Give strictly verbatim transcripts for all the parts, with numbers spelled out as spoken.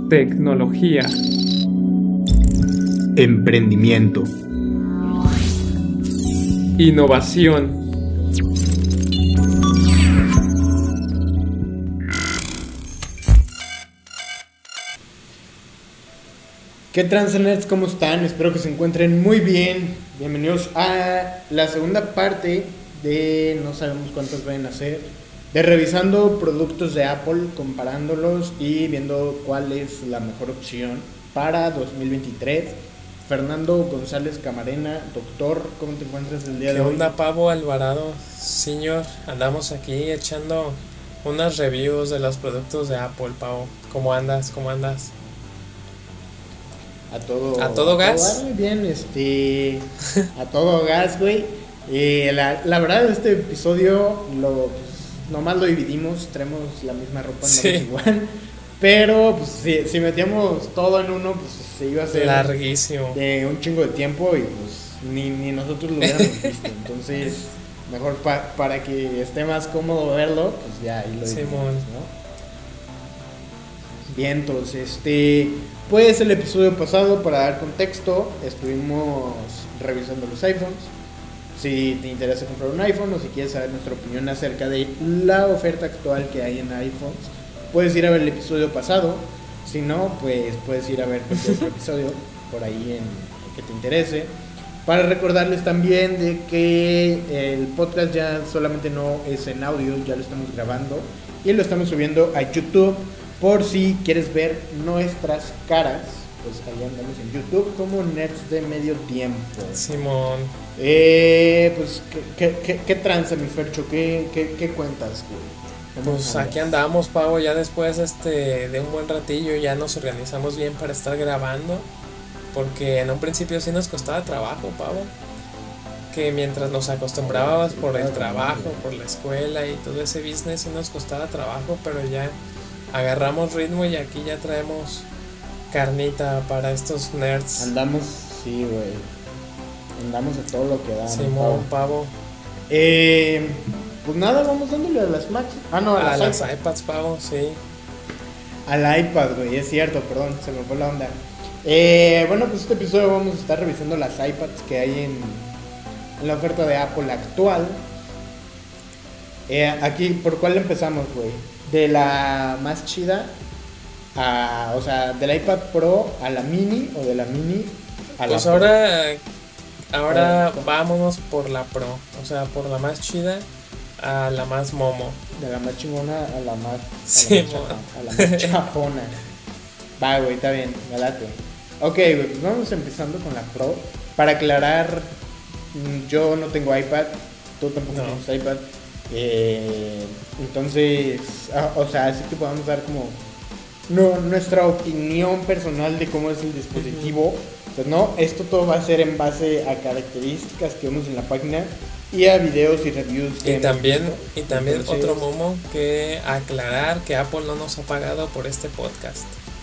tecnología, emprendimiento, innovación, ¿qué trans nerds? ¿Cómo están? Espero que se encuentren muy bien. Bienvenidos a la segunda parte de no sabemos cuántos vayan a ser, de revisando productos de Apple, comparándolos y viendo cuál es la mejor opción para dos mil veintitrés. Fernando González Camarena, doctor, ¿cómo te encuentras el día de hoy? ¿Qué onda, Pavo Alvarado? Señor, andamos aquí echando unas reviews de los productos de Apple, Pavo. ¿Cómo andas? ¿Cómo andas? A todo, ¿A todo gas? Todo, muy bien, este, a todo gas, güey. Eh, la, la verdad, este episodio lo, pues, nomás lo dividimos, traemos la misma ropa, no sí. es igual. Pero pues si, si metíamos todo en uno, pues se iba a hacer larguísimo, de un chingo de tiempo y pues ni, ni nosotros lo hubiéramos visto. Entonces, mejor pa, para que esté más cómodo verlo, pues ya ahí lo dividimos, ¿no? Bien, entonces, este, pues el episodio pasado, para dar contexto, estuvimos revisando los iPhones. Si te interesa comprar un iPhone o si quieres saber nuestra opinión acerca de la oferta actual que hay en iPhones, puedes ir a ver el episodio pasado. Si no, pues puedes ir a ver cualquier otro episodio por ahí en que te interese. Para recordarles también de que el podcast ya solamente no es en audio, ya lo estamos grabando y lo estamos subiendo a YouTube. Por si quieres ver nuestras caras, pues ahí andamos en YouTube como Nerds de Medio Tiempo. Simón. Eh, pues, ¿qué, qué, qué, qué tranza, mi Fercho? ¿Qué, qué, qué cuentas, güey? Pues aquí andamos, Pavo, ya después este de un buen ratillo ya nos organizamos bien para estar grabando, porque en un principio sí nos costaba trabajo, Pavo, que mientras nos acostumbrábamos por el trabajo, por la escuela y todo ese business sí nos costaba trabajo, pero ya agarramos ritmo y aquí ya traemos carnita para estos nerds. Andamos, sí, güey. Andamos a todo lo que da. Simón, Pavo. Pavo. Eh, pues nada, vamos dándole a las Macs. Ah, no, a, a las, las iPads, Pavo, sí. Al iPad, güey, es cierto, perdón, se me fue la onda. Eh, bueno, pues este episodio vamos a estar revisando las iPads que hay en, en la oferta de Apple actual. Eh, aquí, ¿por cuál empezamos, güey? De la más chida a, o sea, del iPad Pro a la mini o de la mini a la pues Pro. ahora ahora Pro. vámonos por la Pro, o sea, por la más chida a la más momo. De la más chingona a la más, a sí, la más, chafa, a la más chafona. Va, güey, está bien, me late. Ok, güey, pues vamos empezando con la Pro. Para aclarar, yo no tengo iPad, tú tampoco no. tienes iPad. Eh, entonces, ah, o sea, así que podamos dar como no, nuestra opinión personal de cómo es el dispositivo. Uh-huh. Pues no, esto todo va a ser en base a características que vemos en la página y a videos y reviews que y también visto. y también Entonces, otro momo que aclarar que Apple no nos ha pagado por este podcast.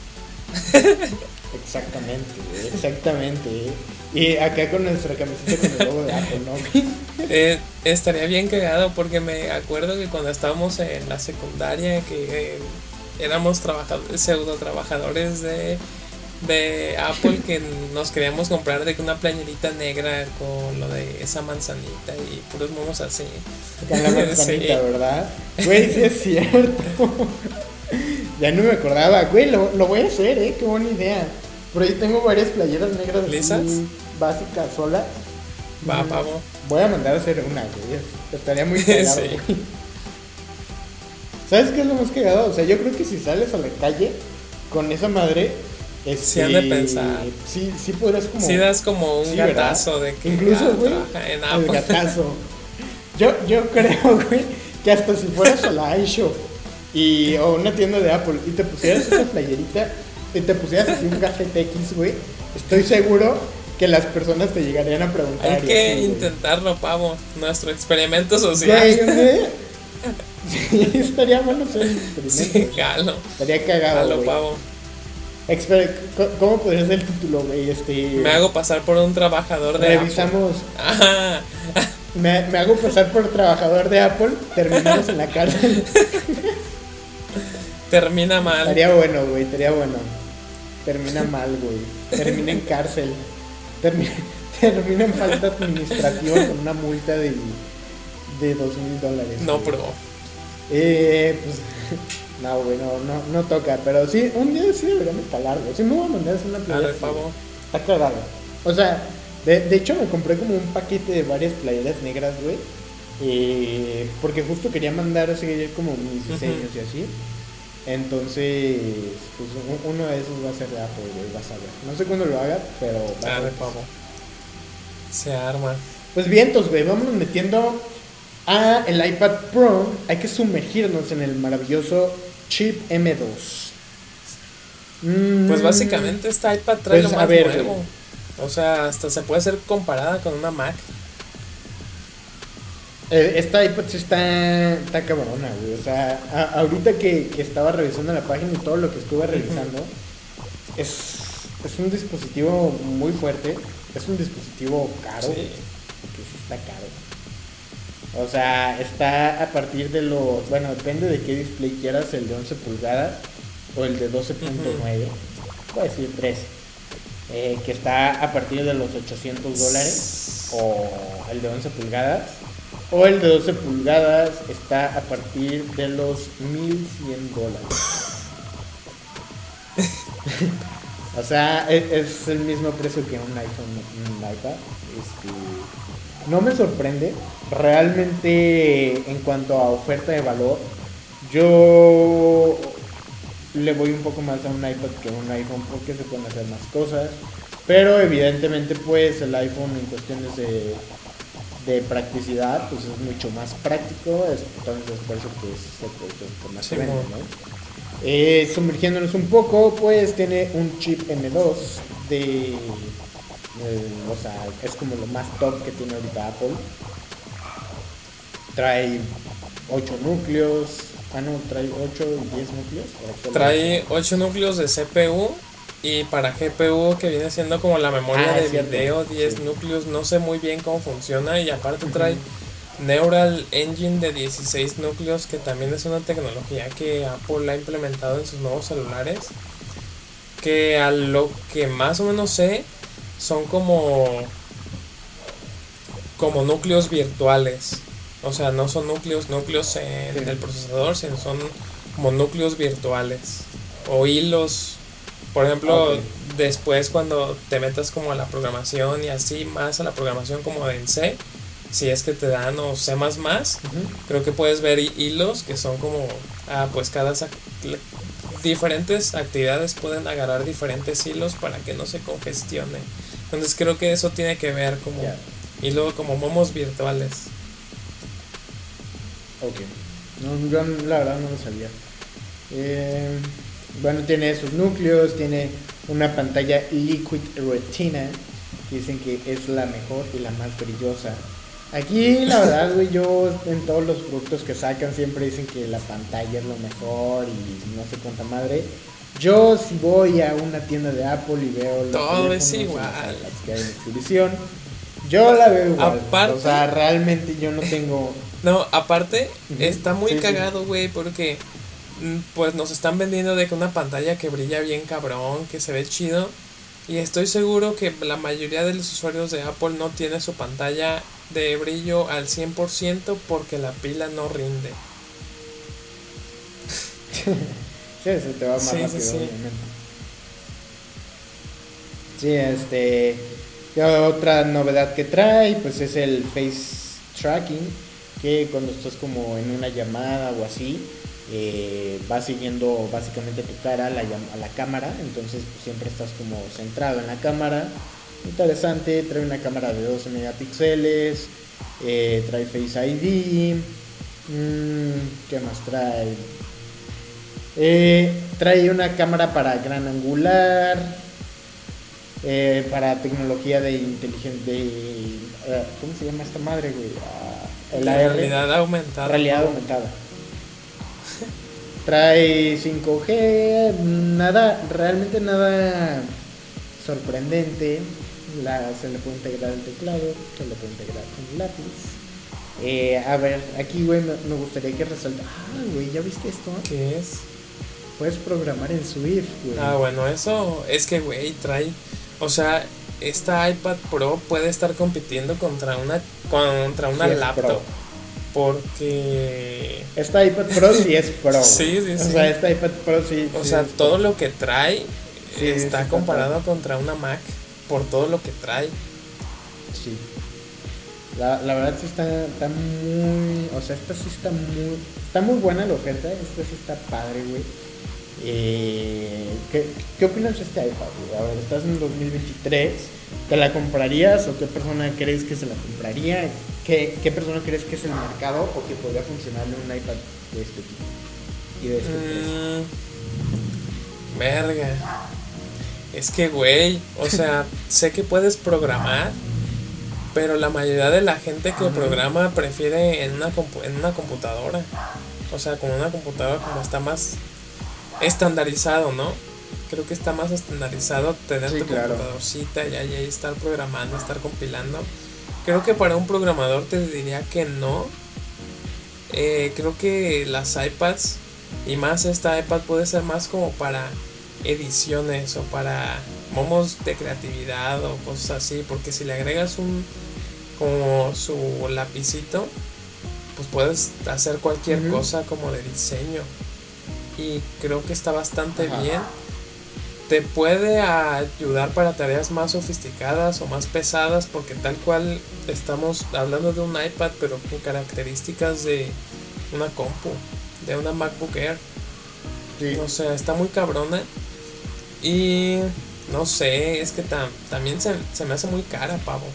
Exactamente, exactamente. Y acá con nuestra camiseta con el logo de Apple, ¿no? eh, estaría bien cagado porque me acuerdo que cuando estábamos en la secundaria que eh, éramos trabajadores, pseudo trabajadores de, de Apple, que nos queríamos comprar de una playerita negra con lo de esa manzanita y puros momos así. Con la manzanita, sí. ¿Verdad? Güey, sí es cierto. Ya no me acordaba, güey, lo, lo voy a hacer, eh, qué buena idea. Por ahí tengo varias playeras negras ¿lisas? Así, básicas, solas. Va, Pavo. Voy a mandar a hacer una, güey. Estaría muy cagado, sí. güey. ¿Sabes qué es lo más cagado? O sea, yo creo que si sales a la calle con esa madre, este, sí han de pensar. Sí, sí podrás como. Sí das como un sí, gatazo ¿verdad? de que incluso, güey, en el gatazo. Yo, yo creo, güey, que hasta si fueras a la iShop y o una tienda de Apple y te pusieras esa playerita y te pusieras así un gafete X, güey, estoy seguro que las personas te llegarían a preguntar. Hay que así, intentarlo, Pavo. Nuestro experimento social. Güey, sí, estaría bueno hacer el experimento. Sí, jalo. Estaría cagado, Jalo, güey. Pavo. Exper- ¿Cómo podría ser el título, güey? Este... Me hago pasar por un trabajador de Revisamos. Apple. Ajá. Me, me hago pasar por trabajador de Apple. Terminamos en la cárcel. Termina mal. Estaría bueno, güey, estaría bueno. termina mal, güey. Termina en cárcel. Termina, termina en falta administrativa con una multa de, de dos mil dólares. No, güey. pero... Eh, pues... No, güey, no, no, no toca. Pero sí, un día sí deberíamos instalar, güey. Sí me voy a mandar a hacer una A playera. ver, así, pavo. está cagado. O sea, de, de hecho me compré como un paquete de varias playeras negras, güey. Eh, porque justo quería mandar a seguir como mis diseños uh-huh. y así. Entonces, pues uno de esos va a ser de Apple, güey, vas a ver. No sé cuándo lo haga, pero va ah, a ser. de pavo. Se arma. Pues vientos, güey, vámonos metiendo a el iPad Pro. Hay que sumergirnos en el maravilloso chip M dos. Mm, pues básicamente este iPad trae pues, lo más a ver, nuevo. güey. O sea, hasta se puede ser comparada con una Mac. Esta iPad sí está, está cabrona, güey. O sea, a, ahorita que, que estaba revisando la página y todo lo que estuve revisando, uh-huh. es, es un dispositivo muy fuerte. Es un dispositivo caro. Sí. Porque sí está caro. O sea, está a partir de los... Bueno, depende de qué display quieras, el de once pulgadas o el de doce punto nueve. Uh-huh. Voy a decir trece. Eh, que está a partir de los ochocientos dólares. O el de once pulgadas. O el de doce pulgadas está a partir de los mil cien dólares. O sea, es, es el mismo precio que un iPhone, un iPad. Este, no me sorprende. Realmente, en cuanto a oferta de valor, yo le voy un poco más a un iPad que a un iPhone porque se pueden hacer más cosas. Pero evidentemente, pues el iPhone en cuestiones de... de practicidad, pues es mucho más práctico, entonces por eso que es el producto que más se vende, ¿no? Eh, sumergiéndonos un poco, pues tiene un chip M dos de, de, o sea, es como lo más top que tiene ahorita Apple. Trae ocho núcleos, ah no, trae ocho y diez núcleos. Trae ocho núcleos de C P U. Y para G P U, que viene siendo como la memoria ah, de cierto. video, diez sí. núcleos, no sé muy bien cómo funciona. Y aparte trae uh-huh. Neural Engine de dieciséis núcleos, que también es una tecnología que Apple ha implementado en sus nuevos celulares. Que a lo que más o menos sé, son como, como núcleos virtuales. O sea, no son núcleos, núcleos en sí. el procesador, sino son como núcleos virtuales. O hilos. Por ejemplo, okay. después cuando te metas como a la programación y así, más a la programación como en C, si es que te dan o C más más, uh-huh. creo que puedes ver hilos que son como, ah, pues cada act- diferentes actividades pueden agarrar diferentes hilos para que no se congestione. Entonces creo que eso tiene que ver como, yeah. y luego como momos virtuales. Ok, no, yo la verdad no lo sabía. Eh... Bueno, tiene esos núcleos, tiene una pantalla Liquid Retina, que dicen que es la mejor y la más brillosa. Aquí, la verdad, güey, yo en todos los productos que sacan siempre dicen que la pantalla es lo mejor y no sé cuánta madre. Yo si voy a una tienda de Apple y veo los todo es igual, las que hay en exhibición, yo la veo igual. Aparte, o sea, realmente yo no tengo... No, aparte, uh-huh. está muy sí, cagado, güey, sí. porque... pues nos están vendiendo de que una pantalla que brilla bien cabrón, que se ve chido, y estoy seguro que la mayoría de los usuarios de Apple no tiene su pantalla de brillo al cien por ciento porque la pila no rinde. Sí, se te va más sí, rápido, sí, sí. obviamente. Sí, este... otra novedad que trae, pues es el Face Tracking, que cuando estás como en una llamada o así, Eh, va siguiendo básicamente tu cara a la, a la cámara, entonces pues, siempre estás como centrado en la cámara. Interesante, trae una cámara de doce megapíxeles, eh, trae Face I D, mm, ¿qué más trae? Eh, trae una cámara para gran angular, eh, para tecnología de inteligencia, de, uh, ¿cómo se llama esta madre, güey? Uh, el A R, realidad aumentada. Realidad aumentada. Trae cinco G, nada, realmente nada sorprendente. La, se le puede integrar el teclado, se le puede integrar un lápiz. Eh, a ver, aquí, güey, me, me gustaría que resalte. Ah, güey, ¿ya viste esto? ¿Qué es? puedes programar en Swift, güey. Ah, bueno, eso es que, güey, trae... O sea, esta iPad Pro puede estar compitiendo contra una, contra una Sí es laptop. Pro. Porque... Esta iPad Pro sí es Pro. Sí, sí, O sí. sea, esta iPad Pro sí. O sí sea, es todo Pro. lo que trae Sí, sí está está comparado contra una Mac por todo lo que trae. Sí. La, la verdad sí está, está muy... O sea, esta sí está muy... Está muy buena la oferta. Esta sí está padre, güey. Eh, ¿qué, ¿Qué opinas de este iPad, güey? A ver, estás en dos mil veintitrés. ¿Te la comprarías o qué persona crees que se la compraría? ¿Qué, qué persona crees que es el mercado o que podría funcionarle un iPad de este tipo? Y de este precio. Mm, verga. Es que, güey, o sea, sé que puedes programar, pero la mayoría de la gente que programa prefiere en una, compu- en una computadora. O sea, con una computadora como está más estandarizado, ¿no? Creo que está más estandarizado tener Sí, tu claro. computadorcita y ahí estar programando, estar compilando. Creo que para un programador te diría que no. Eh, creo que las iPads y más esta iPad puede ser más como para ediciones o para momos de creatividad o cosas así, porque si le agregas un como su lapicito, pues puedes hacer cualquier Ujú. cosa como de diseño y creo que está bastante Ajá. bien. Te puede ayudar para tareas más sofisticadas o más pesadas, porque tal cual estamos hablando de un iPad pero con características de una compu, de una MacBook Air. Sí. O sea, está muy cabrona. Y no sé, es que tam- también se, se me hace muy cara, pavo.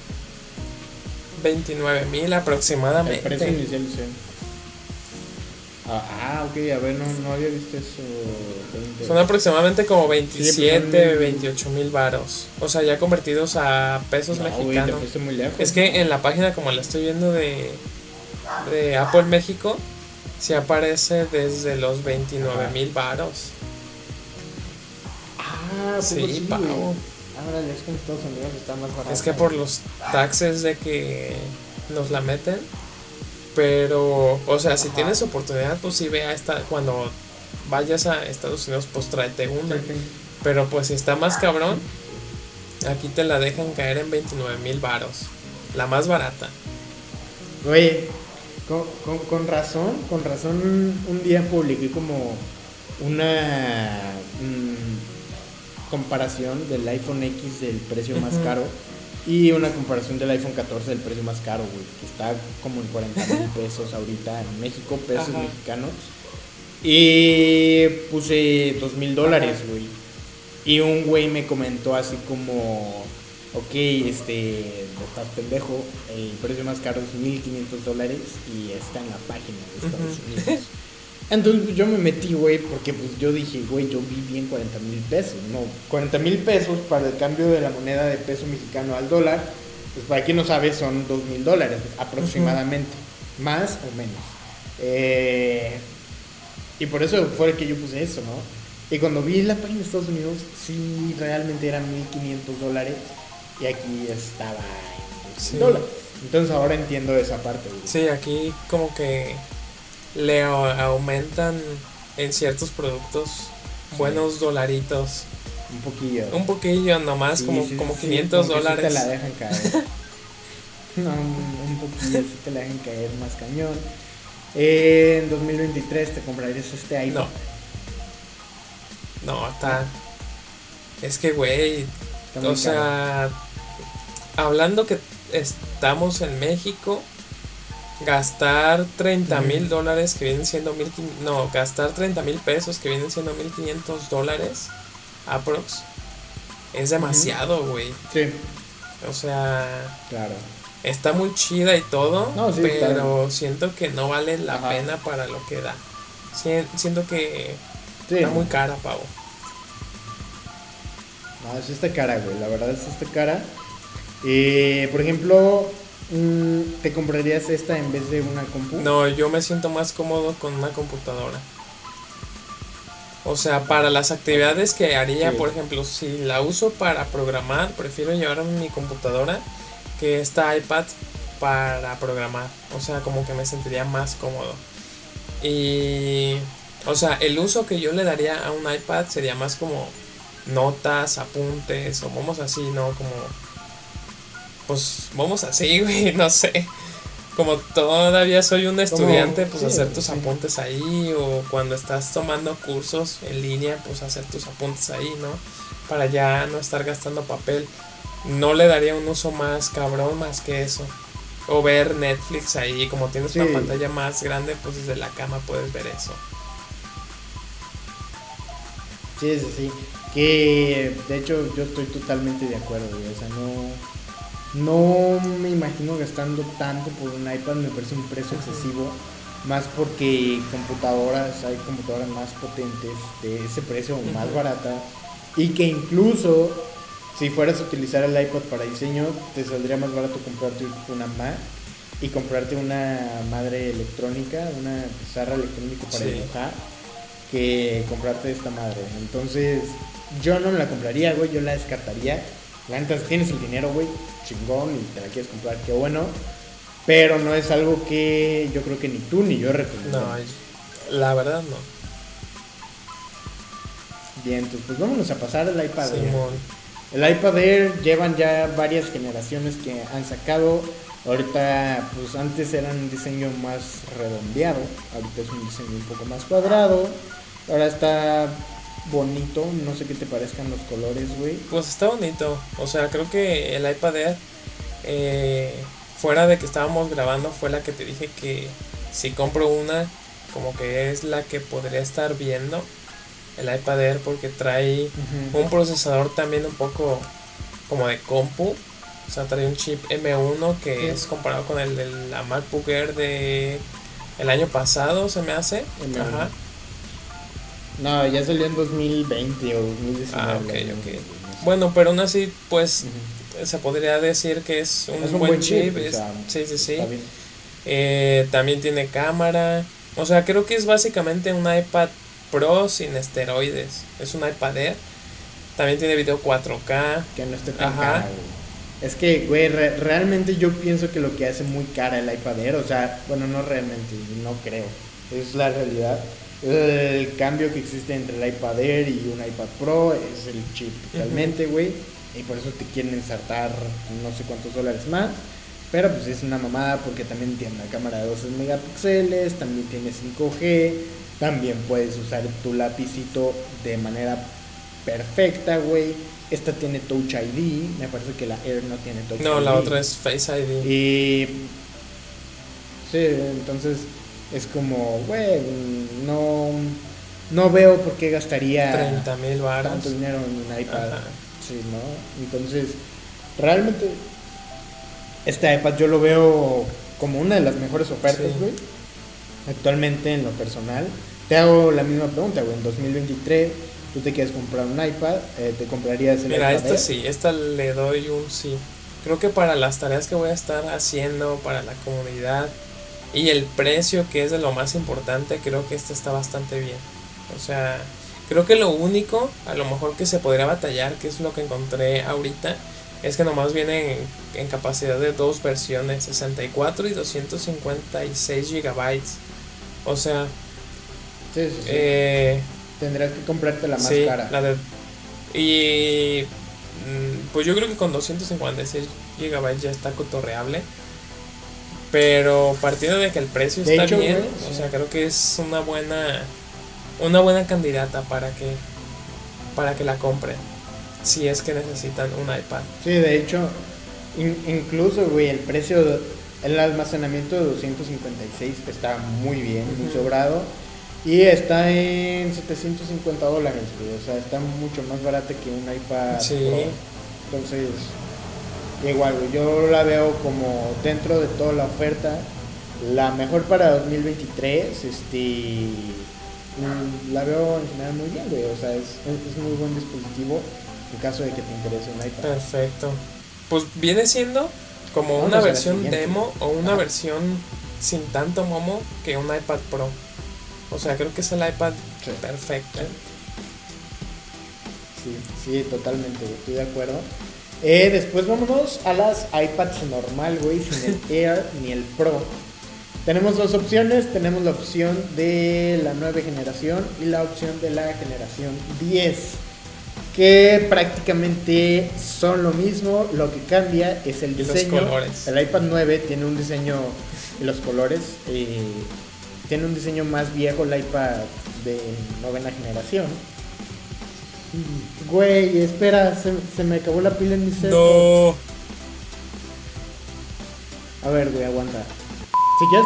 veintinueve mil El aproximadamente. precio inicial, sí. Ah, ah, ok, a ver, no, no había visto eso. veinte. Son aproximadamente como veintisiete, son- veintiocho mil varos. O sea, ya convertidos a pesos No, güey, te mexicanos. fuiste muy lejos. Es que en la página, como la estoy viendo de, de Apple México, sí aparece desde los veintinueve mil varos. Ah, ¿a poco Sí, sí, pavo. güey? Ahora es que en Estados Unidos está más barato. Es que por los taxes de que nos la meten. Pero, o sea, si Ajá. tienes oportunidad, pues sí ve a esta. Cuando vayas a Estados Unidos, pues tráete una. Sí, sí. Pero pues si está más cabrón, aquí te la dejan caer en veintinueve mil varos. La más barata. Oye, con, con, con razón, con razón, un día publiqué como una mm, comparación del iPhone X del precio más Ujú. caro y una comparación del iPhone catorce del precio más caro, güey, que está como en cuarenta mil pesos ahorita en México, pesos Ajá. mexicanos. Y puse dos mil dólares, Ajá. güey. Y un güey me comentó así como, ok, este, estás pendejo, el precio más caro es mil quinientos dólares y está en la página de Estados Ujú. Unidos. Entonces pues, yo me metí, güey, porque pues yo dije, güey, yo vi bien cuarenta mil pesos, no, cuarenta mil pesos para el cambio de la moneda de peso mexicano al dólar, pues para quien no sabe son dos mil dólares aproximadamente, más o menos. Eh, y por eso fue que yo puse eso, ¿no? Y cuando vi la página de Estados Unidos, sí, realmente eran mil quinientos dólares y aquí estaba en dos Sí. mil dólares. Entonces ahora entiendo esa parte, güey. Sí, aquí como que le a- aumentan en ciertos productos buenos dolaritos. Un poquillo. Un poquillo nomás, Sí, como, sí, como sí, quinientos como que sí dólares. te la dejan caer. No, un, un poquillo, sí te la dejan caer más cañón. Eh, en dos mil veintitrés te comprarías este iPhone. No. No, está. Es que, güey. Está muy O sea, hablando que estamos en México, gastar treinta mil dólares que vienen siendo mil quinientos. No, gastar treinta mil pesos que vienen siendo mil quinientos dólares aprox. Es demasiado, güey. Sí, O sea, claro. está muy chida y todo, No, sí, pero está- siento que no vale la Ajá. pena para lo que da. Si- siento que Sí. está muy cara, pavo. No, es esta cara, güey. La verdad es esta cara. Eh, por ejemplo, mm, ¿te comprarías esta en vez de una compu? No, yo me siento más cómodo con una computadora. O sea, para las actividades que haría, Sí. por ejemplo, si la uso para programar, prefiero llevarme mi computadora que esta iPad para programar. O sea, como que me sentiría más cómodo. Y, O sea, el uso que yo le daría a un iPad sería más como notas, apuntes, o vamos así, ¿no? Como, pues, vamos así, güey, no sé. Como todavía soy un estudiante, pues sí, hacer tus sí. apuntes ahí, o cuando estás tomando cursos en línea, pues hacer tus apuntes ahí, ¿no? Para ya no estar gastando papel. No le daría un uso más cabrón más que eso. O ver Netflix ahí, como tienes Sí. una pantalla más grande, pues desde la cama puedes ver eso. Sí, sí, sí. Que de hecho yo estoy totalmente de acuerdo, güey. O sea, no. No me imagino gastando tanto por un iPad, me parece un precio excesivo. Más porque computadoras, hay computadoras más potentes de ese precio o más Ujú. baratas. Y que incluso si fueras a utilizar el iPad para diseño, te saldría más barato comprarte una Mac y comprarte una madre electrónica, una pizarra electrónica para Sí. dibujar, que comprarte esta madre. Entonces, yo no me la compraría, güey, yo la descartaría. La neta, si tienes el dinero, güey, chingón, y te la quieres comprar, qué bueno. Pero no es algo que yo creo que ni tú ni yo recomiendo. No, la verdad no. Bien, entonces, pues vámonos a pasar al iPad Air. Simón. El iPad Air llevan ya varias generaciones que han sacado. Ahorita, pues antes era un diseño más redondeado, ahorita es un diseño un poco más cuadrado. Ahora está bonito, no sé qué te parezcan los colores, güey. Pues está bonito. O sea, creo que el iPad Air, eh, fuera de que estábamos grabando, fue la que te dije que si compro una, como que es la que podría estar viendo. El iPad Air, porque trae Uh-huh. un procesador también un poco como de compu. O sea, trae un chip M uno que Sí. es comparado con el de la MacBook Air de el año pasado, se me hace. M uno. Ajá. No, ya salió en dos mil veinte o dos mil diecinueve. Ah, ok, la- ok. no sé. Bueno, pero aún así, pues Ujú. se podría decir que es un, Es un buen, buen chip. chip, o es- sea, sí, sí, sí. Está bien. Eh, también tiene cámara. O sea, creo que es básicamente un iPad Pro sin esteroides. Es un iPad Air. También tiene video cuatro K. Que no esté tan Ajá. cara, güey. Es que, güey, re- realmente yo pienso que lo que hace muy cara el iPad Air, o sea, bueno, no realmente, no creo, es la realidad. El cambio que existe entre el iPad Air y un iPad Pro es el chip totalmente, güey. Y por eso te quieren ensartar no sé cuántos dólares más. Pero pues es una mamada porque también tiene una cámara de doce megapíxeles, también tiene cinco G, también puedes usar tu lapicito de manera perfecta, güey. Esta tiene Touch I D, me parece que la Air no tiene Touch I D. No, la otra es Face I D. Y sí, entonces es como, güey, no, no veo por qué gastaría treinta mil baros. tanto dinero en un iPad. Ajá. Sí, ¿no? Entonces, realmente este iPad yo lo veo como una de las mejores ofertas, Sí. güey. Actualmente en lo personal. Te hago la misma pregunta, güey. En dos mil veintitrés, tú te quieres comprar un iPad, eh, ¿te comprarías el Mira, iPad esta Air? sí, esta le doy un sí. Creo que para las tareas que voy a estar haciendo, para la comunidad y el precio, que es de lo más importante, creo que esta está bastante bien. O sea, creo que lo único, a lo mejor que se podría batallar, que es lo que encontré ahorita, es que nomás viene en, en capacidad de dos versiones, sesenta y cuatro y doscientos cincuenta y seis gigabytes. O sea, Sí, sí, sí. eh, Tendrás que comprarte la más sí, cara. la de, y mm, pues yo creo que con doscientos cincuenta y seis gigabytes ya está cotorreable. Pero partiendo de que el precio De está hecho, bien, güey, o sí. sea, creo que es una buena una buena candidata para que para que la compren si es que necesitan un iPad. Sí, de hecho, in- incluso, güey, el precio, de- el almacenamiento de doscientos cincuenta y seis está muy bien, muy Ujú. sobrado. Y está en setecientos cincuenta dólares, güey. O sea, está mucho más barata que un iPad Sí. Pro. Entonces, igual, güey, yo la veo como dentro de toda la oferta, la mejor para dos mil veintitrés. Este, mm, la veo en general muy bien, güey. O sea, es, es, es muy buen dispositivo en caso de que te interese un iPad. Perfecto. Pues viene siendo como Vamos una a la versión siguiente. demo o una Ah. versión sin tanto momo que un iPad Pro. O sea, creo que es el iPad Sí. perfecto. Sí, sí, totalmente, güey, estoy de acuerdo. Eh, después vámonos a las iPads normal, güey, sin el Air ni el Pro. Tenemos dos opciones, tenemos la opción de la nueva generación y la opción de la generación diez, que prácticamente son lo mismo, lo que cambia es el Y los diseño. colores. El iPad nueve tiene un diseño, y los colores, eh, tiene un diseño más viejo, el iPad de novena generación. Güey, espera, se, se me acabó la pila en mi set. No. A ver, güey, aguanta. Si quieres...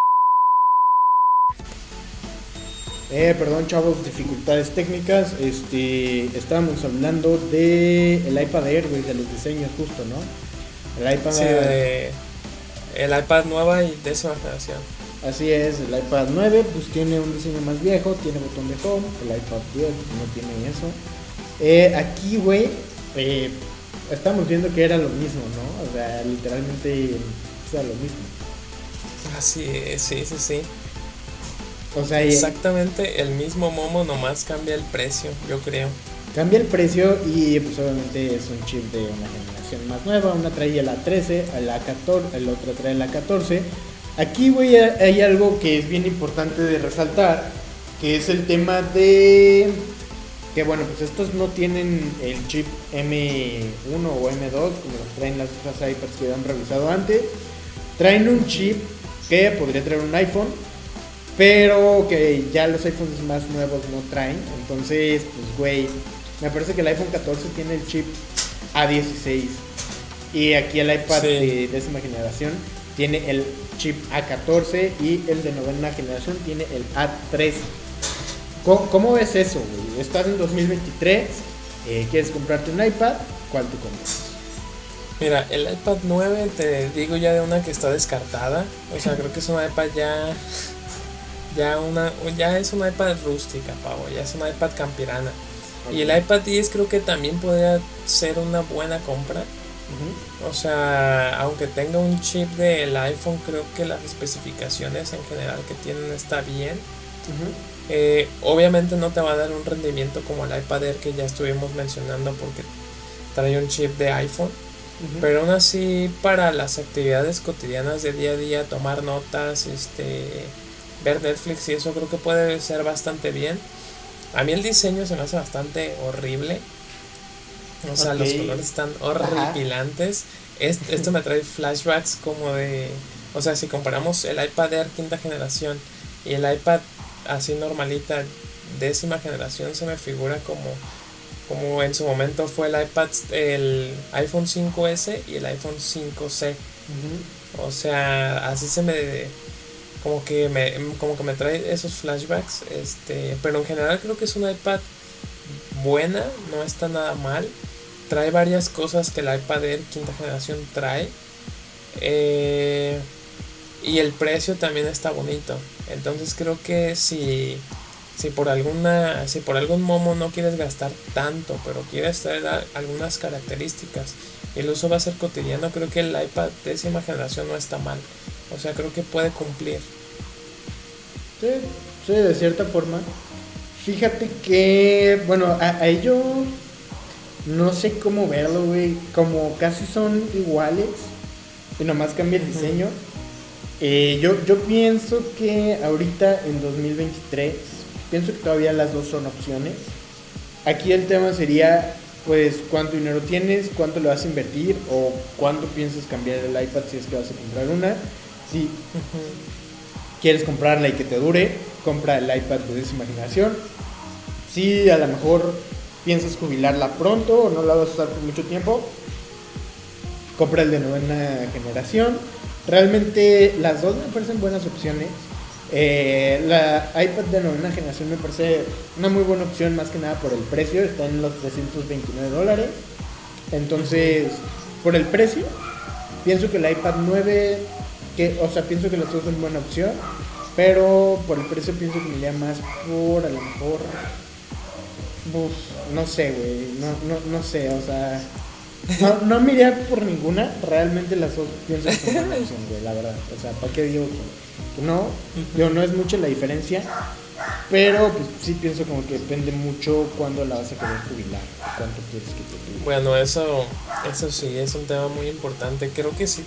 Eh, perdón, chavos, dificultades técnicas. Este, estábamos hablando de el iPad Air, güey, de los diseños justo, ¿no? El iPad Sí, de el iPad nueva y décima generación. Así es, el iPad nueve pues tiene un diseño más viejo, tiene botón de home, el iPad diez no tiene eso. Eh, aquí, güey, eh, estamos viendo que era lo mismo, ¿no? O sea, literalmente era lo mismo. Así es, sí, sí, sí. O sea, exactamente el mismo momo, nomás cambia el precio, yo creo. Cambia el precio y pues obviamente es un chip de una generación más nueva. Una trae el A trece, el A catorce, el otro trae el A catorce. Aquí, güey, hay algo que es bien importante de resaltar, que es el tema de que, bueno, pues estos no tienen el chip eme uno o eme dos como los traen las otras iPads que han revisado antes. Traen un chip que podría traer un iPhone, pero que ya los iPhones más nuevos no traen. Entonces, pues, güey, me parece que el iPhone catorce tiene el chip A dieciséis y aquí el iPad Sí. de décima generación tiene el chip A catorce y el de novena generación tiene el A trece. ¿Cómo, cómo ves eso, güey? Estás en dos mil veintitrés, eh, quieres comprarte un iPad, ¿cuál te compras? Mira, el iPad nueve te digo ya de una que está descartada. O sea, creo que es una iPad ya. Ya una. Ya es una iPad rústica, pavo. Ya es una iPad campirana. Okay. Y el iPad diez creo que también podría ser una buena compra. Uh-huh. O sea, aunque tenga un chip del iPhone, creo que las especificaciones en general que tienen está bien. Uh-huh. Eh, obviamente no te va a dar un rendimiento como el iPad Air que ya estuvimos mencionando porque trae un chip de iPhone. Uh-huh. Pero aún así, para las actividades cotidianas de día a día, tomar notas, este, ver Netflix y eso, creo que puede ser bastante bien. A mí el diseño se me hace bastante horrible. O sea, okay. Los colores están horripilantes. Este, esto me trae flashbacks como de... O sea, si comparamos el iPad Air quinta generación y el iPad así normalita décima generación, se me figura como... como en su momento fue el iPad, el iPhone cinco ese y el iPhone cinco ce. Uh-huh. O sea, así se me como que me como que me trae esos flashbacks, este, pero en general creo que es una iPad buena, no está nada mal. Trae varias cosas que el iPad Air quinta generación trae. Eh, y el precio también está bonito. Entonces creo que si Si por alguna, si por algún momo no quieres gastar tanto, pero quieres traer a, algunas características y el uso va a ser cotidiano, creo que el iPad décima generación no está mal. O sea, creo que puede cumplir. Sí, sí, de cierta forma. Fíjate que, bueno, a, a ello no sé cómo verlo, güey. Como casi son iguales y nomás cambia el diseño. Uh-huh. eh, yo, yo pienso que ahorita en dos mil veintitrés pienso que todavía las dos son opciones. Aquí el tema sería, pues, cuánto dinero tienes, cuánto le vas a invertir o cuánto piensas cambiar el iPad si es que vas a comprar una. Si uh-huh. quieres comprarla y que te dure, compra el iPad de décima generación. Si a lo mejor piensas jubilarla pronto o no la vas a usar por mucho tiempo, compra el de novena generación. Realmente las dos me parecen buenas opciones. Eh, la iPad de novena generación me parece una muy buena opción, más que nada por el precio, está en los trescientos veintinueve dólares. Entonces, por el precio, pienso que el iPad nueve, que, o sea, pienso que las dos son buena opción, pero por el precio pienso que me iría más por, a lo mejor, uf, no sé, güey, no, no, no sé, o sea, no, no me iría por ninguna, realmente las dos pienso que son buena opción, güey, la verdad, o sea, ¿para qué digo que no? Yo, no es mucha la diferencia, pero pues sí pienso como que depende mucho cuándo la vas a querer jubilar, cuánto quieres que te jubilen. Bueno, eso, eso sí es un tema muy importante. Creo que si,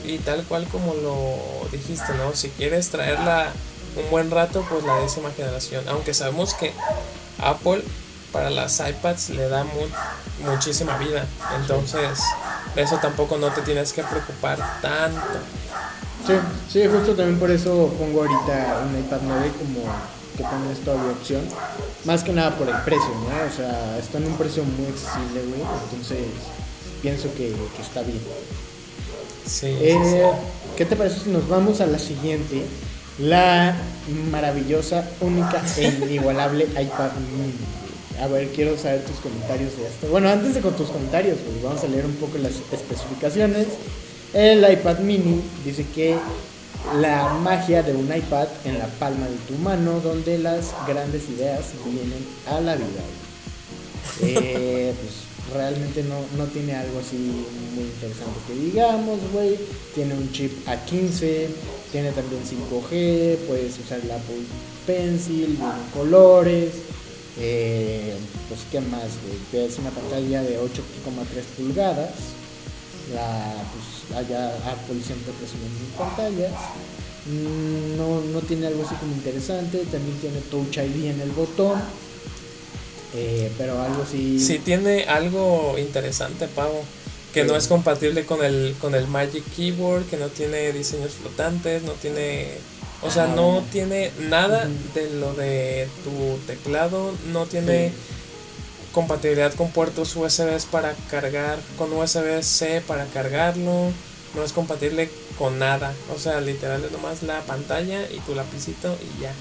y tal cual como lo dijiste, ¿no? Si quieres traerla un buen rato, pues la décima generación. Aunque sabemos que Apple para las iPads le da mu- muchísima vida. Entonces, eso tampoco no te tienes que preocupar tanto. Sí, sí, justo también por eso pongo ahorita un iPad nueve como que también es todavía opción. Más que nada por el precio, ¿no? O sea, está en un precio muy accesible, güey. Entonces, pienso que, que está bien. Sí, Eh, sí, sí. ¿Qué te parece si nos vamos a la siguiente? La maravillosa, única e inigualable iPad mini. A ver, quiero saber tus comentarios de esto. Bueno, antes de con tus comentarios, pues vamos a leer un poco las especificaciones. El iPad mini dice que la magia de un iPad en la palma de tu mano, donde las grandes ideas vienen a la vida. Eh, pues realmente no, no tiene algo así muy interesante que digamos, güey. Tiene un chip A quince, tiene también cinco G, puedes usar el Apple Pencil, vienen colores. Eh, pues qué más, güey. Es una pantalla de ocho coma tres pulgadas. La, pues allá Apple siempre presumiendo en pantallas. No, no tiene algo así como interesante. También tiene Touch I D en el botón. Eh, pero algo así. Sí tiene algo interesante, Pavo, que Sí. no es compatible con el con el Magic Keyboard, que no tiene diseños flotantes, no tiene, o sea, Ah, no bueno. tiene nada Ujú. de lo de tu teclado, no tiene Sí. compatibilidad con puertos U S B para cargar, con U S B C para cargarlo, no es compatible con nada, o sea, literal es nomás la pantalla y tu lapicito y ya.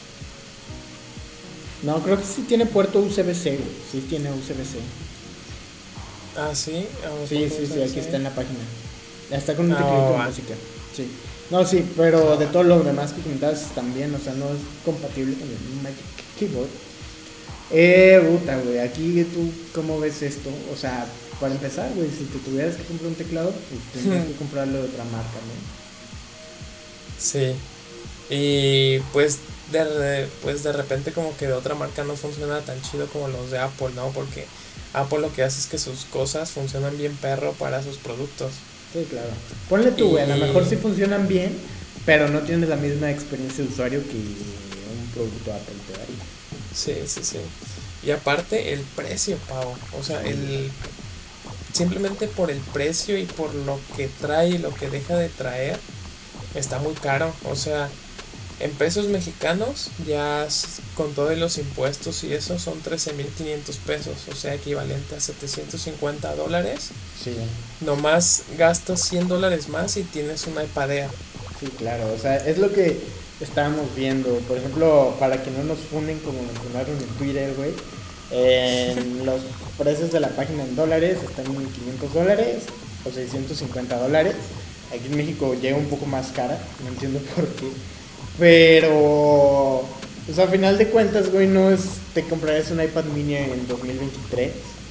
No, creo que sí tiene puerto U S B C, güey. Sí tiene U S B C. Ah, sí. Ah, Sí, ¿puerto sí, sí, U S B C? aquí está en la página. Está con un Ah, teclado de va. música. Sí. No, sí, pero de todo lo demás que comentabas también, o sea, no es compatible con el Magic Keyboard. Eh, puta, güey, aquí tú, ¿cómo ves esto? O sea, para empezar, güey, si te tuvieras que comprar un teclado, pues tendrías que comprarlo de otra marca, ¿no? Sí. Y pues de, re- pues de repente como que de otra marca no funciona tan chido como los de Apple, ¿no? Porque Apple lo que hace es que sus cosas funcionan bien perro para sus productos. Sí, claro. Ponle tú, güey, a lo Y- mejor sí funcionan bien, pero no tienes la misma experiencia de usuario que un producto Apple te daría. Sí, sí, sí. Y aparte el precio, Pau. O sea, el simplemente por el precio y por lo que trae y lo que deja de traer, está muy caro. O sea, en pesos mexicanos, ya s- con todos los impuestos y eso, son trece mil quinientos pesos. O sea, equivalente a setecientos cincuenta dólares. Sí, Nomás gastas cien dólares más y tienes un iPad Air. sí, claro. O sea, es lo que estábamos viendo. Por ejemplo, para que no nos funen como mencionaron en Twitter, güey. En los precios de la página en dólares están en quinientos dólares o seiscientos cincuenta dólares. Aquí en México llega un poco más cara, no entiendo por qué. Pero, pues a final de cuentas, güey, no es. Te comprarías un iPad mini en dos mil veintitrés.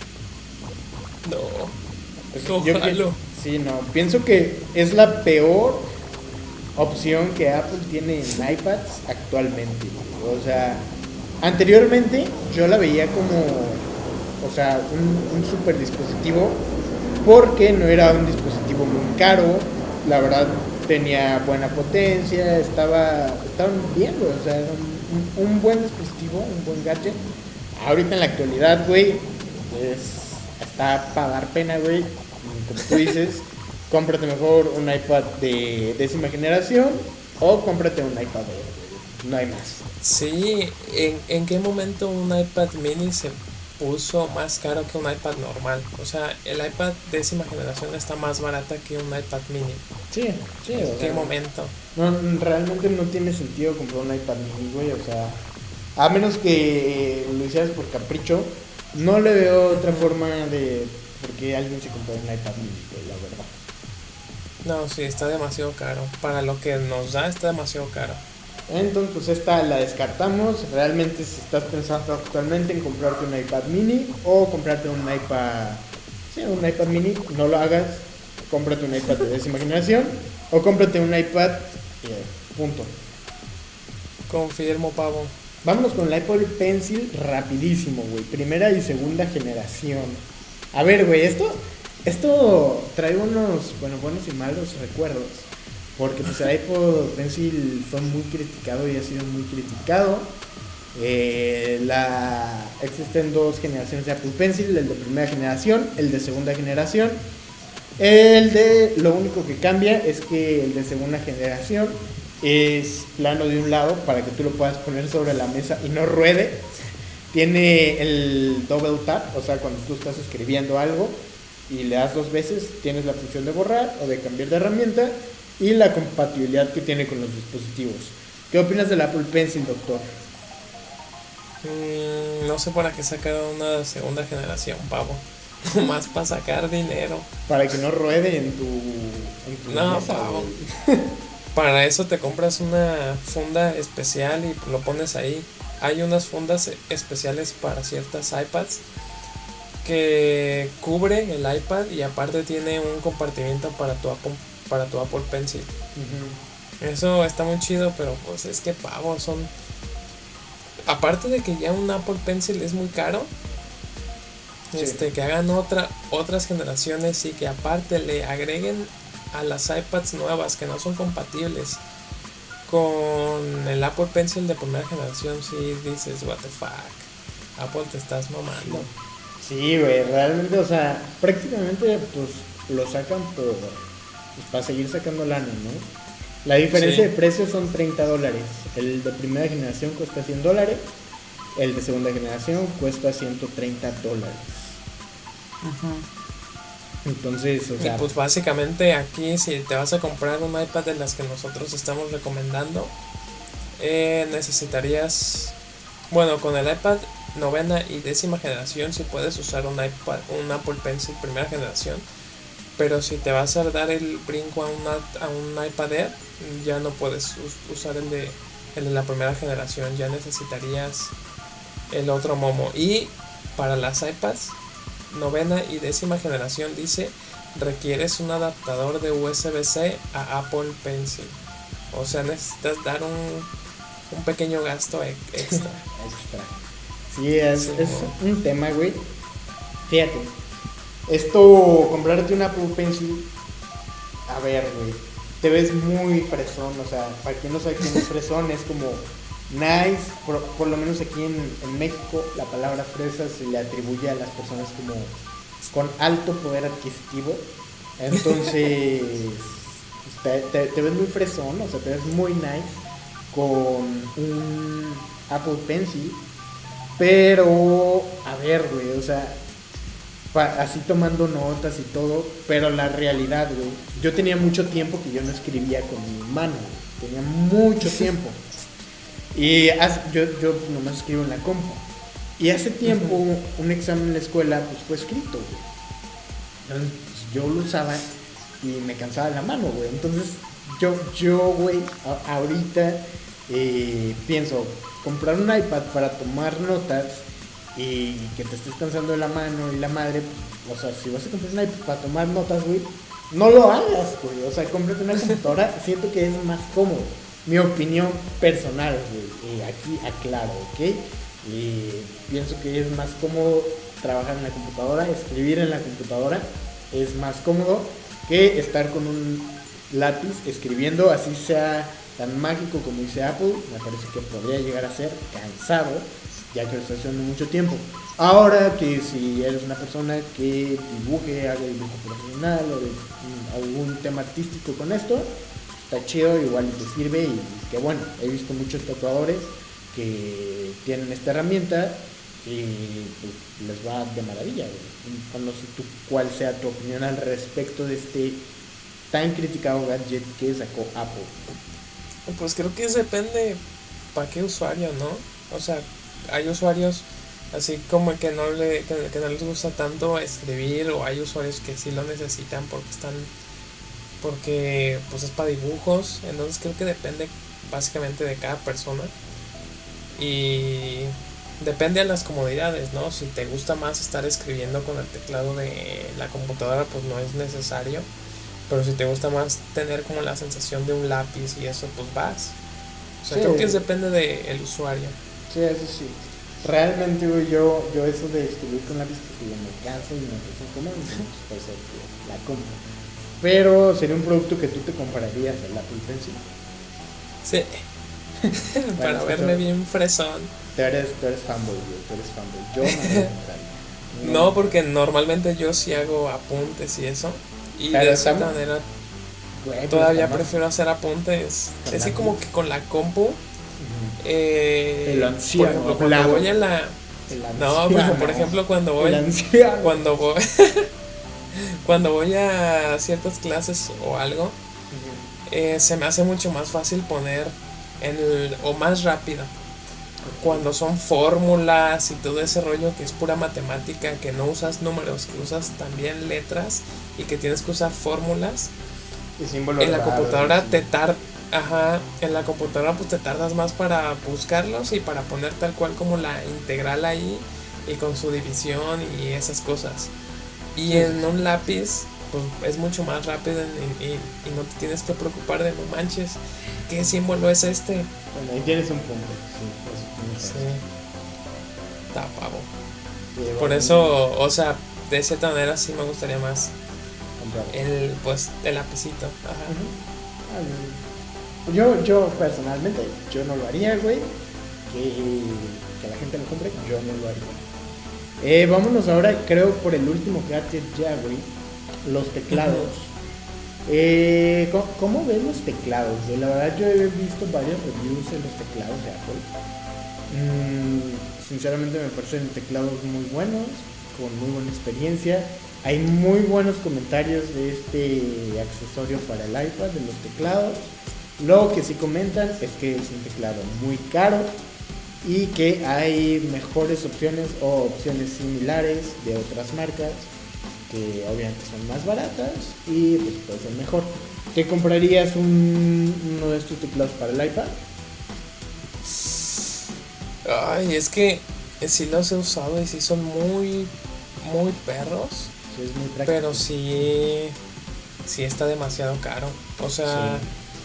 No. Pues, Ojalá. pi- sí, no. Pienso que es la peor opción que Apple tiene en iPads actualmente. O sea, anteriormente yo la veía como, o sea, un, un super dispositivo porque no era un dispositivo muy caro. La verdad tenía buena potencia, estaba, estaban bien, güey. O sea, era un, un- un buen dispositivo, un buen gadget. Ahorita en la actualidad, güey, es, está para dar pena, güey. Como tú dices, cómprate mejor un iPad de décima generación o cómprate un iPad Air. No hay más. Sí, ¿en, en qué momento un iPad mini se puso más caro que un iPad normal? O sea, el iPad décima generación está más barata que un iPad mini. Sí, sí, o ¿En qué sea, momento? no, realmente no tiene sentido comprar un iPad mini, güey. O sea, a menos que lo hicieras por capricho, no le veo otra forma de por qué alguien se compró un iPad mini, güey, la verdad. No, sí, está demasiado caro. Para lo que nos da está demasiado caro. Entonces, pues esta la descartamos. Realmente, si estás pensando actualmente en comprarte un iPad mini o comprarte un iPad, sí, un iPad mini, no lo hagas. Cómprate un iPad de décima generación o cómprate un iPad, eh, punto. Confirmo, pavo. Vámonos con el Apple Pencil rapidísimo, güey. Primera y segunda generación. A ver, güey, esto Esto trae unos, bueno, buenos y malos recuerdos. Porque pues el iPod Pencil fue muy criticado y ha sido muy criticado. Eh, la, existen dos generaciones de Apple Pencil, el de primera generación, el de segunda generación. El de, lo único que cambia es que el de segunda generación es plano de un lado para que tú lo puedas poner sobre la mesa y no ruede. Tiene el double tap, o sea, cuando tú estás escribiendo algo y le das dos veces, tienes la función de borrar o de cambiar de herramienta y la compatibilidad que tiene con los dispositivos. ¿Qué opinas del Apple Pencil, doctor? Mm, no sé para qué sacar una segunda generación, pavo. Más para sacar dinero. Para que no ruede en tu, en tu no, mesa, pavo. güey. Para eso te compras una funda especial y lo pones ahí. Hay unas fundas especiales para ciertas iPads que cubre el iPad y aparte tiene un compartimiento para tu Apple, para tu Apple Pencil. Uh-huh. Eso está muy chido, pero pues es que pavo, son... Aparte de que ya un Apple Pencil es muy caro, sí. este que hagan otra otras generaciones y que aparte le agreguen a las iPads nuevas que no son compatibles con el Apple Pencil de primera generación, sí dices, what the fuck, Apple, te estás mamando. Sí, güey, realmente, o sea, prácticamente pues lo sacan por, pues, para seguir sacando lana, ¿no? La diferencia sí. de precios son treinta dólares. El de primera generación cuesta cien dólares. El de segunda generación cuesta ciento treinta dólares. Uh-huh. Entonces, o sea... Y pues básicamente aquí, si te vas a comprar un iPad de las que nosotros estamos recomendando, eh, necesitarías... Bueno, con el iPad novena y décima generación, si puedes usar un iPad, un Apple Pencil primera generación. Pero si te vas a dar el brinco a, una, a un iPad Air, ya no puedes usar el de, el de la primera generación, ya necesitarías el otro momo. Y para las iPads novena y décima generación, dice, requieres un adaptador de U S B C a Apple Pencil. O sea, necesitas dar un, un pequeño gasto e- extra. extra. Sí, es, sí, es un tema, güey. Fíjate. Esto, comprarte un Apple Pencil, a ver, güey, te ves muy fresón, o sea, para quien no sabe quién es fresón, es como nice, por, por lo menos aquí en, en México, la palabra fresa se le atribuye a las personas como con alto poder adquisitivo, entonces te, te, te ves muy fresón, o sea, te ves muy nice con un Apple Pencil, pero, a ver, güey, o sea... así tomando notas y todo, pero la realidad, güey, yo tenía mucho tiempo que yo no escribía con mi mano, güey. Tenía mucho tiempo, y hace, yo, yo nomás escribo en la compu, y hace tiempo uh-huh. un examen en la escuela, pues fue escrito, güey, entonces pues, yo lo usaba y me cansaba la mano, güey, entonces yo, yo, güey, a, ahorita eh, pienso, comprar un iPad para tomar notas, y que te estés cansando de la mano y la madre, pues, o sea, si vas a comprar un iPad para tomar notas, güey, no lo hagas, güey, o sea, cómprate una computadora, siento que es más cómodo, mi opinión personal, güey, y aquí aclaro, ¿ok? Y pienso que es más cómodo trabajar en la computadora, escribir en la computadora, es más cómodo que estar con un lápiz escribiendo, así sea tan mágico como dice Apple, me parece que podría llegar a ser cansado, ya que lo está haciendo mucho tiempo. Ahora que si eres una persona que dibuje, haga dibujo profesional o de, um, algún tema artístico con esto, está chido, igual te sirve y que bueno, he visto muchos tatuadores que tienen esta herramienta y pues, les va de maravilla. No sé tú cuál sea tu opinión al respecto de este tan criticado gadget que sacó Apple. Pues creo que depende para qué usuario, ¿no? O sea, hay usuarios así como que no le que, que no les gusta tanto escribir, o hay usuarios que sí lo necesitan porque están porque pues es para dibujos, entonces creo que depende básicamente de cada persona y depende de las comodidades, ¿no? Si te gusta más estar escribiendo con el teclado de la computadora, pues no es necesario, pero si te gusta más tener como la sensación de un lápiz y eso, pues vas. O sea, sí, creo que es, depende del usuario. Sí, eso sí. realmente, güey, yo, yo eso de escribir con lápiz, porque yo me canso y me parece incómodo, entonces por eso que la compro. Pero sería un producto que tú te comprarías, el Apple Pencil. Sí. Para Bueno, verme eso- bien fresón. Tú eres, tú eres fanboy, güey, tú eres fanboy. Yo no me lo compraría. No, porque normalmente yo sí hago apuntes y eso. Y Pero de cierta estamos- manera Güey, pero todavía está más- prefiero hacer apuntes. Con Es que lápiz. como que con la compu, Ujú. eh, El por anciano ejemplo, cuando hablado. voy a la... El No, anciano. porque por ejemplo cuando voy... El anciano. Cuando voy... Cuando voy a ciertas clases o algo, Ujú. eh, se me hace mucho más fácil poner el... o más rápido. Cuando son fórmulas y todo ese rollo que es pura matemática, que no usas números, que usas también letras y que tienes que usar fórmulas, Y símbolos en la raros, computadora así. te tar ajá, en la computadora pues te tardas más para buscarlos y para poner tal cual como la integral ahí y con su división y esas cosas. Y Sí, en sí, un lápiz pues es mucho más rápido y, y- y no te tienes que preocupar de no manches, ¿qué símbolo es este? Bueno, ahí tienes un punto. Sí, eso tienes Sí. razón. Está pavo. Sí, Por bueno, eso, o sea, de cierta manera sí me gustaría más comprarlo. el, pues, el lapicito. Ajá. Ujú. Ah, bien. Yo, yo personalmente, yo no lo haría, güey. Que, que la gente lo compre, yo no lo haría. Eh, vámonos ahora, creo, por el último gadget ya, güey. Los teclados. Eh, ¿cómo, cómo ves los teclados, güey? La verdad, yo he visto varios reviews en los teclados de Apple. Mm, sinceramente, me parecen teclados muy buenos, con muy buena experiencia. Hay muy buenos comentarios de este accesorio para el iPad, de los teclados. Lo que sí comentan es que es un teclado muy caro y que hay mejores opciones o opciones similares de otras marcas que obviamente son más baratas y pues puede ser mejor. ¿Te comprarías un, uno de estos teclados para el iPad? Ay, es que sí los he usado y sí son muy, muy perros. Sí, es muy práctico. Pero sí, sí está demasiado caro. O sea,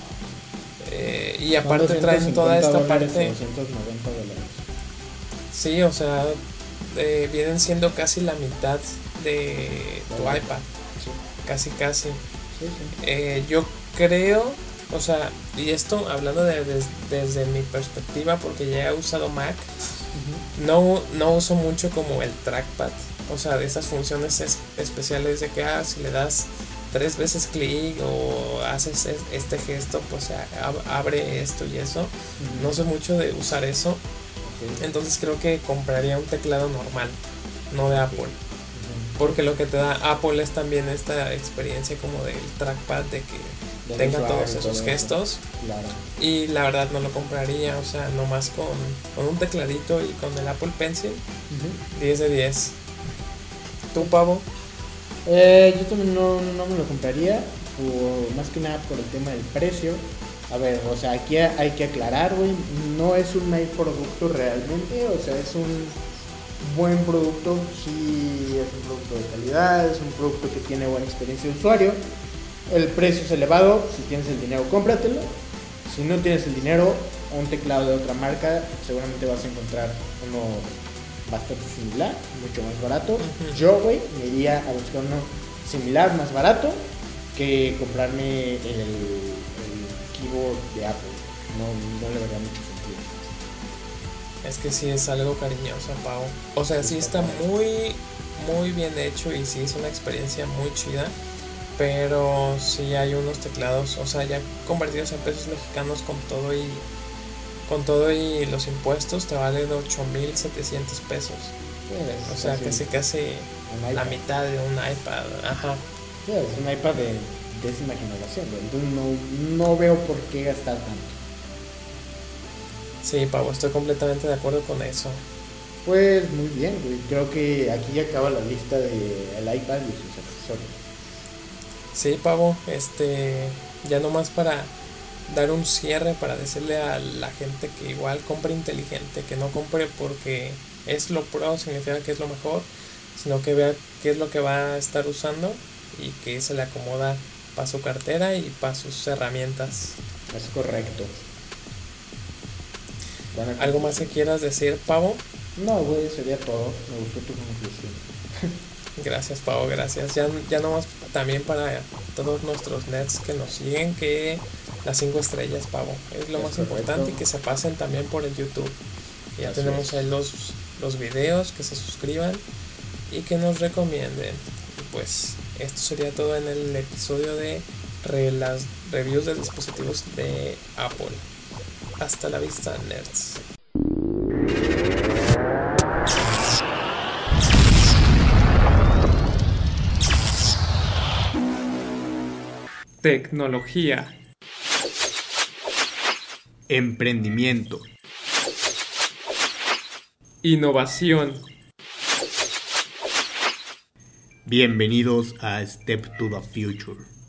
eh, y Son aparte traen toda esta doscientos cincuenta dólares o parte. doscientos noventa dólares. Sí, o sea, eh, vienen siendo casi la mitad de tu Vale. iPad. Sí, Casi, casi. sí, sí. Eh, yo creo, o sea, y esto hablando de, des- desde mi perspectiva, porque ya he usado Mac, Ujú. no, no uso mucho como el trackpad, o sea, de esas funciones es- especiales de que ah, si le das tres veces clic o haces es- este gesto, pues se ab- abre esto y eso. Ujú. No sé mucho de usar eso, Ok. entonces creo que compraría un teclado normal, no de Apple. Ujú. Porque lo que te da Apple es también esta experiencia como del trackpad de que Del tenga usuario todos y esos todo eso. gestos. Claro. Y la verdad no lo compraría, o sea, nomás con, con un tecladito y con el Apple Pencil, Ujú. diez de diez. ¿Tú, Pavo? Eh, yo también no, no me lo compraría, por, más que nada por el tema del precio. A ver, o sea, aquí hay que aclarar, güey, no es un mal producto realmente, o sea, es un buen producto, sí es un producto de calidad, es un producto que tiene buena experiencia de usuario. El precio es elevado, si tienes el dinero cómpratelo, si no tienes el dinero, un teclado de otra marca, seguramente vas a encontrar uno bastante similar, mucho más barato. Ujú. Yo, güey, me iría a buscar uno similar, más barato, que comprarme el, el keyboard de Apple. No, no le vería mucho sentido. Es que sí es algo cariñoso, Pavo. O sea, sí está muy, muy bien hecho y sí es una experiencia muy chida. Pero sí hay unos teclados, o sea, ya convertidos en pesos mexicanos con todo y con todo y los impuestos te valen ocho mil setecientos pesos. Sí, es O sea, casi casi casi un la iPad. mitad de un iPad. Ajá. Sí, es un iPad de décima generación, güey. Entonces no, no veo por qué gastar tanto. Sí, Pavo, estoy completamente de acuerdo con eso. Pues muy bien, güey. Creo que aquí ya acaba la lista del iPad y sus accesorios. Sí, Pavo, este, ya nomás para dar un cierre, para decirle a la gente que igual compre inteligente, que no compre porque es lo pro, significa que es lo mejor, sino que vea qué es lo que va a estar usando y que se le acomoda para su cartera y para sus herramientas. Es correcto. Buena ¿Algo más que conclusión. quieras decir, Pavo? No, güey, sería todo. Me gustó tu conclusión. Gracias, Pau, gracias. Ya, ya nomás también para todos nuestros nets que nos siguen, que las cinco estrellas, Pavo. Es lo Es más correcto. importante, y que se pasen también por el YouTube. Ya Así tenemos es. ahí los, los videos, que se suscriban y que nos recomienden. Y pues esto sería todo en el episodio de re- las reviews de dispositivos de Apple. Hasta la vista, nerds. Tecnología. Emprendimiento. Innovación. Bienvenidos a Step to the Future.